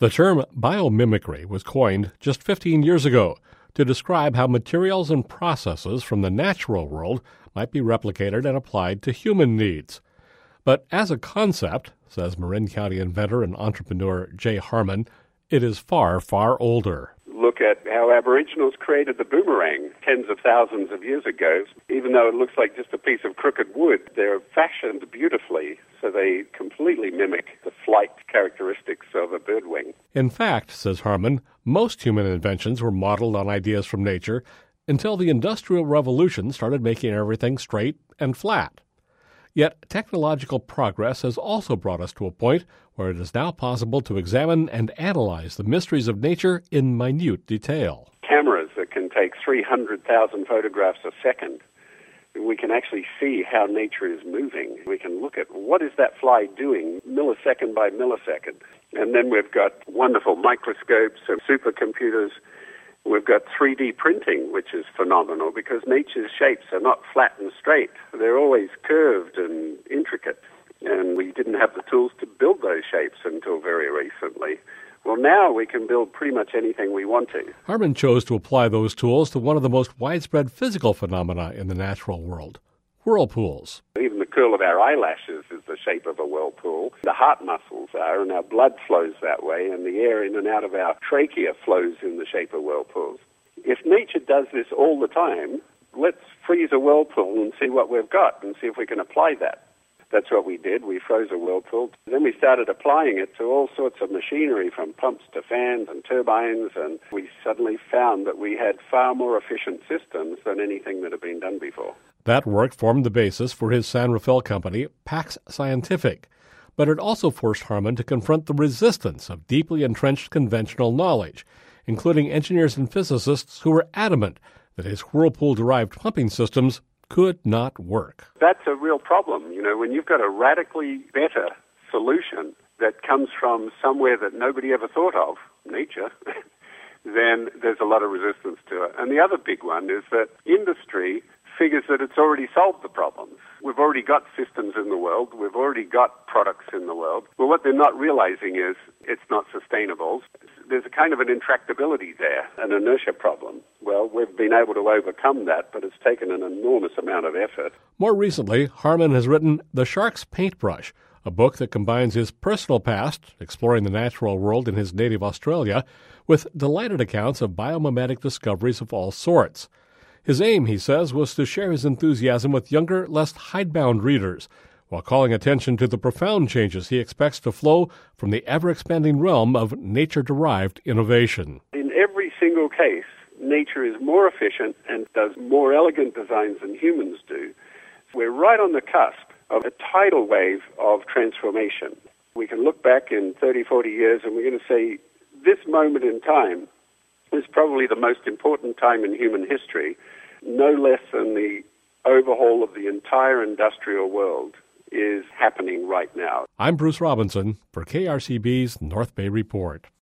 The term biomimicry was coined just 15 years ago to describe how materials and processes from the natural world might be replicated and applied to human needs. But as a concept, says Marin County inventor and entrepreneur Jay Harmon, it is far, far older. Look at how Aboriginals created the boomerang tens of thousands of years ago. Even though it looks like just a piece of crooked wood, they're fashioned beautifully, so they completely mimic the flight characteristics of a bird wing. In fact, says Harmon, most human inventions were modeled on ideas from nature until the Industrial Revolution started making everything straight and flat. Yet technological progress has also brought us to a point where it is now possible to examine and analyze the mysteries of nature in minute detail. Cameras that can take 300,000 photographs a second. We can actually see how nature is moving. We can look at what is that fly doing millisecond by millisecond. And then we've got wonderful microscopes and supercomputers. We've got 3D printing, which is phenomenal because nature's shapes are not flat and straight. They're always curved and intricate. And we didn't have the tools to build those shapes until very recently. Well, now we can build pretty much anything we want to. Harmon chose to apply those tools to one of the most widespread physical phenomena in the natural world, whirlpools. Even the curl of our eyelashes is the shape of a whirlpool. The heart muscles are, and our blood flows that way, and the air in and out of our trachea flows in the shape of whirlpools. If nature does this all the time, let's freeze a whirlpool and see what we've got and see if we can apply that. That's what we did. We froze a whirlpool. Then we started applying it to all sorts of machinery, from pumps to fans and turbines, and we suddenly found that we had far more efficient systems than anything that had been done before. That work formed the basis for his San Rafael company, Pax Scientific, but it also forced Harmon to confront the resistance of deeply entrenched conventional knowledge, including engineers and physicists who were adamant that his whirlpool-derived pumping systems could not work. That's a real problem. When you've got a radically better solution that comes from somewhere that nobody ever thought of, nature, then there's a lot of resistance to it. And the other big one is that industry figures that it's already solved the problems. We've already got systems in the world. We've already got products in the world. Well, what they're not realizing is it's not sustainable. There's a kind of an intractability there, an inertia problem. Well, we've been able to overcome that, but it's taken an enormous amount of effort. More recently, Harmon has written The Shark's Paintbrush, a book that combines his personal past, exploring the natural world in his native Australia, with delighted accounts of biomimetic discoveries of all sorts. His aim, he says, was to share his enthusiasm with younger, less hidebound readers, while calling attention to the profound changes he expects to flow from the ever-expanding realm of nature-derived innovation. In every single case, nature is more efficient and does more elegant designs than humans do. We're right on the cusp of a tidal wave of transformation. We can look back in 30, 40 years and we're going to say this moment in time is probably the most important time in human history, no less than the overhaul of the entire industrial world is happening right now. I'm Bruce Robinson for KRCB's North Bay Report.